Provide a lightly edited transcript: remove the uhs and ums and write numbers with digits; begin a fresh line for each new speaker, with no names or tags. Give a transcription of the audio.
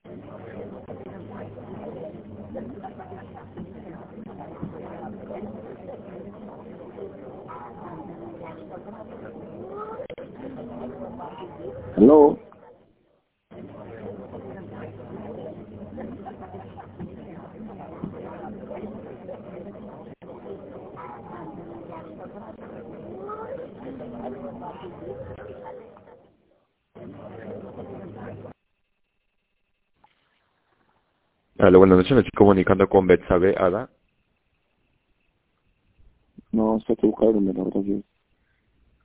Hello.
Aló, buenas noches, me estoy comunicando con Betsabe Ada.
No, está equivocado, me lo gracias.